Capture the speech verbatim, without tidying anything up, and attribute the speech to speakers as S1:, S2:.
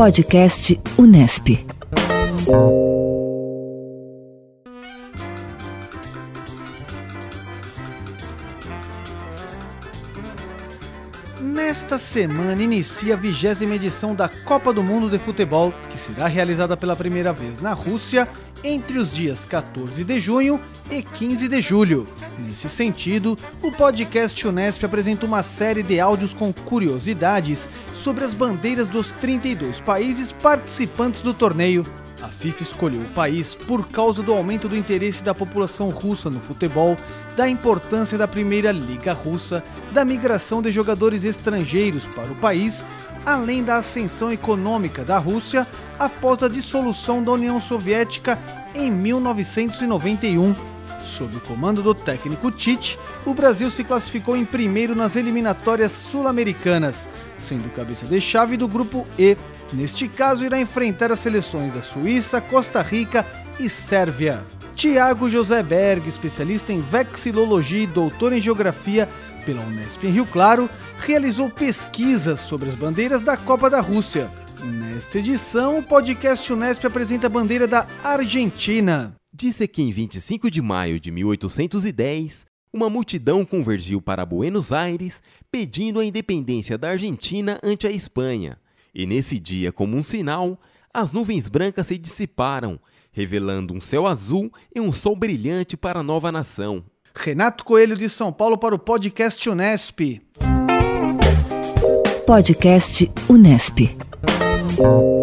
S1: Podcast Unesp.
S2: Nesta semana inicia a vigésima edição da Copa do Mundo de Futebol, que será realizada pela primeira vez na Rússia entre os dias quatorze de junho e quinze de julho. Nesse sentido, o podcast Unesp apresenta uma série de áudios com curiosidades sobre as bandeiras dos trinta e dois países participantes do torneio. A FIFA escolheu o país por causa do aumento do interesse da população russa no futebol, da importância da primeira liga russa, da migração de jogadores estrangeiros para o país, além da ascensão econômica da Rússia após a dissolução da União Soviética em mil novecentos e noventa e um. Sob o comando do técnico Tite, o Brasil se classificou em primeiro nas eliminatórias sul-americanas, sendo cabeça de chave do grupo E. Neste caso, irá enfrentar as seleções da Suíça, Costa Rica e Sérvia. Tiago José Berg, especialista em vexilologia e doutor em geografia pela Unesp em Rio Claro, realizou pesquisas sobre as bandeiras da Copa da Rússia. Nesta edição, o podcast Unesp apresenta a bandeira da Argentina.
S3: Disse que em vinte e cinco de maio de mil oitocentos e dez, uma multidão convergiu para Buenos Aires pedindo a independência da Argentina ante a Espanha. E nesse dia, como um sinal, as nuvens brancas se dissiparam, revelando um céu azul e um sol brilhante para a nova nação.
S2: Renato Coelho de São Paulo para o podcast Unesp.
S1: Podcast Unesp.